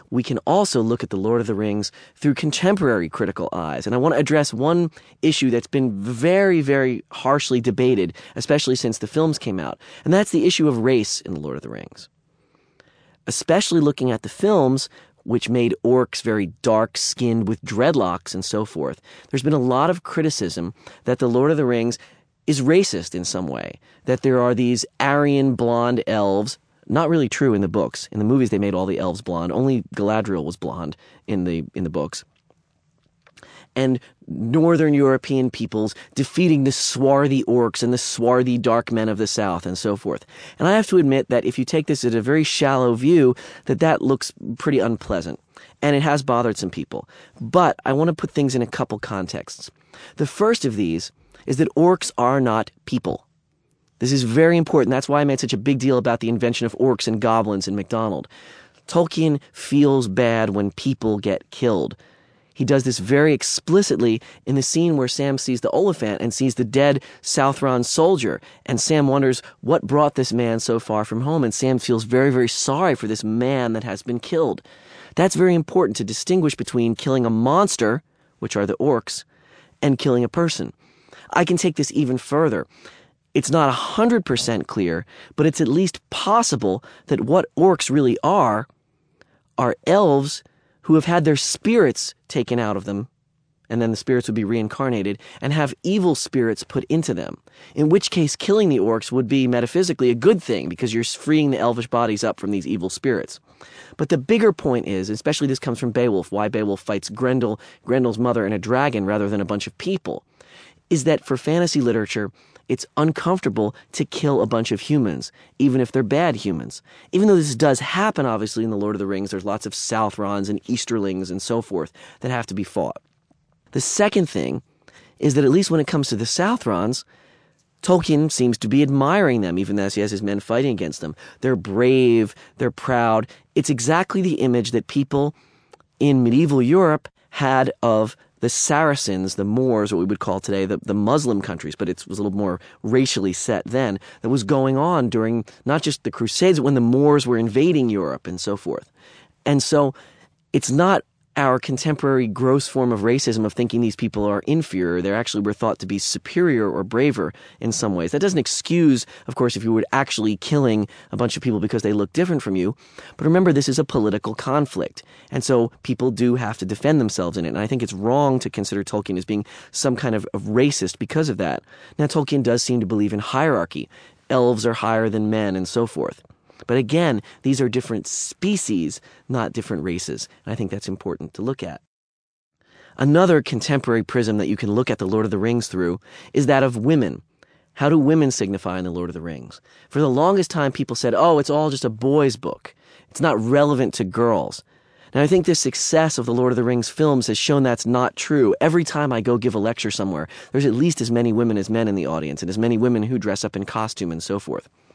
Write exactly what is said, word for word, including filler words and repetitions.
we can also look at The Lord of the Rings through contemporary critical eyes. And I want to address one issue that's been very, very harshly debated, especially since the films came out, and that's the issue of race in The Lord of the Rings. Especially looking at the films, which made orcs very dark-skinned with dreadlocks and so forth, there's been a lot of criticism that The Lord of the Rings is racist in some way, that there are these Aryan blonde elves. Not really true in the books. In the movies, they made all the elves blonde. Only Galadriel was blonde in the in the books. And northern European peoples defeating the swarthy orcs and the swarthy dark men of the south and so forth. And I have to admit that if you take this at a very shallow view, that that looks pretty unpleasant. And it has bothered some people. But I want to put things in a couple contexts. The first of these is that orcs are not people. This is very important. That's why I made such a big deal about the invention of orcs and goblins in MacDonald. Tolkien feels bad when people get killed. He does this very explicitly in the scene where Sam sees the Oliphant and sees the dead Southron soldier. And Sam wonders what brought this man so far from home. And Sam feels very, very sorry for this man that has been killed. That's very important to distinguish between killing a monster, which are the orcs, and killing a person. I can take this even further. It's not one hundred percent clear, but it's at least possible that what orcs really are are elves who have had their spirits taken out of them, and then the spirits would be reincarnated, and have evil spirits put into them, in which case killing the orcs would be metaphysically a good thing because you're freeing the elvish bodies up from these evil spirits. But the bigger point is, especially this comes from Beowulf, why Beowulf fights Grendel, Grendel's mother, and a dragon rather than a bunch of people, is that for fantasy literature, it's uncomfortable to kill a bunch of humans, even if they're bad humans. Even though this does happen, obviously, in The Lord of the Rings, there's lots of Southrons and Easterlings and so forth that have to be fought. The second thing is that at least when it comes to the Southrons, Tolkien seems to be admiring them, even as he has his men fighting against them. They're brave, they're proud. It's exactly the image that people in medieval Europe had of the Saracens, the Moors, what we would call today the, the Muslim countries, but it was a little more racially set then, that was going on during not just the Crusades, but when the Moors were invading Europe and so forth. And so it's not our contemporary gross form of racism of thinking these people are inferior. They actually were thought to be superior or braver in some ways. That doesn't excuse, of course, if you were actually killing a bunch of people because they look different from you. But remember, this is a political conflict. And so people do have to defend themselves in it. And I think it's wrong to consider Tolkien as being some kind of, of racist because of that. Now, Tolkien does seem to believe in hierarchy. Elves are higher than men and so forth. But again, these are different species, not different races. And I think that's important to look at. Another contemporary prism that you can look at The Lord of the Rings through is that of women. How do women signify in The Lord of the Rings? For the longest time, people said, oh, it's all just a boys' book. It's not relevant to girls. Now, I think the success of the Lord of the Rings films has shown that's not true. Every time I go give a lecture somewhere, there's at least as many women as men in the audience, and as many women who dress up in costume and so forth.